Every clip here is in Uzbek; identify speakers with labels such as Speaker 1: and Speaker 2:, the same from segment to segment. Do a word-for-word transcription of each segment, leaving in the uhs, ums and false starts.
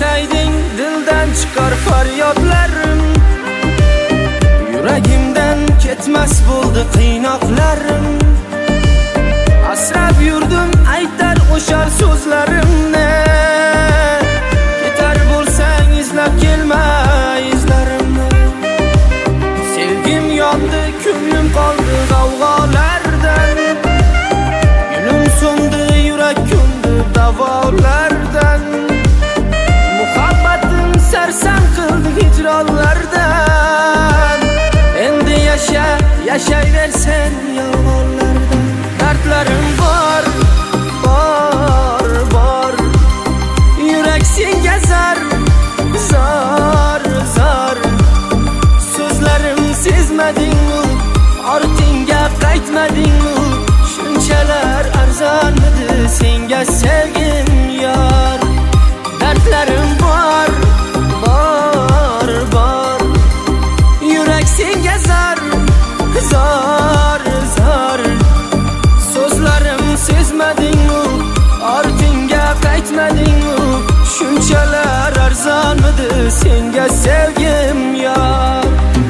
Speaker 1: bilsayding dildan chiqar faryodlarim, yuragimdan ketmas bo'ldi qiynoqlarim. Asrab yurdim aytar o'shar so'zlarimni, ketar bo'lsang izlab kelma izlarimni. Sevgim yondi, ko'nglim qoldi g'avg'olardan, gulim so'ndi, yurak ko'ndi davolardan. Muhabbatim sarson qildi hijronlardan, endi yasha, yashayversen yolg'onlardan. Dardlarim bor, bor, bor, yurak senga zar, zar, zar. So'zlarim sezmadingmi, ortingga qaytmadingmi? Shunchalar arzonmidi senga sevgim yor. Dardlarim bor, bor, bor, yurak senga zar, zar, zar. So'zlarim sezmadingmi, ortingga qaytmadingmi? Shunchalar arzonmidi senga sevgim yor.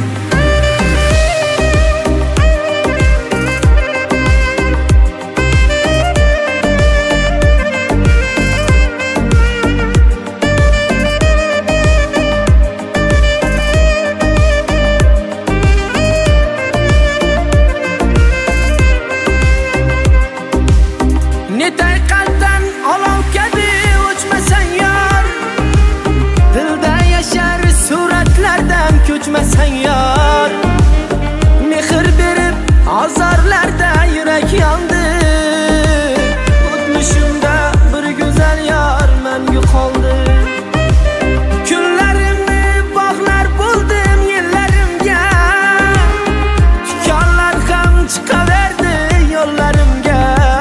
Speaker 1: Netay qalbdan olov kabi o'chmasan yor, dilda yashar suratlardan ko'chmasan yor. Mehr berib azorlarda yurak yondi, o'tmishimda bir go'zal yor menga qoldi. Kunlarimni bog'lar bo'ldim yillarimga, tikonlar ham chiqaverdi yo'llarimga.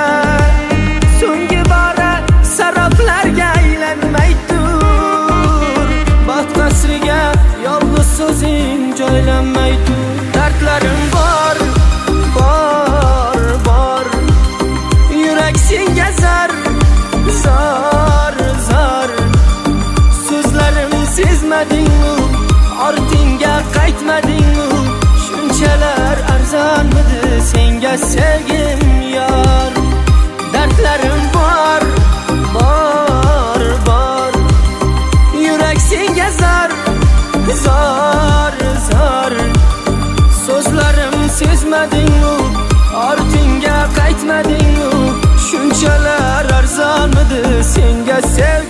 Speaker 1: Yolg'iz so'zing joylanmaydi. Dardlarim bor, bor, bor, yurak senga zar, zar, zar. So'zlarim sezmadingmi, ortingga qaytmadingmi? Shunchalar arzonmidi senga sevgim yor. Dardlarim bor, bor, bor, yurak senga zar, zar, zar. So'zlarim sezmadingmi, ortingga qaytmadingmi? Shunchalar arzonmidi senga sev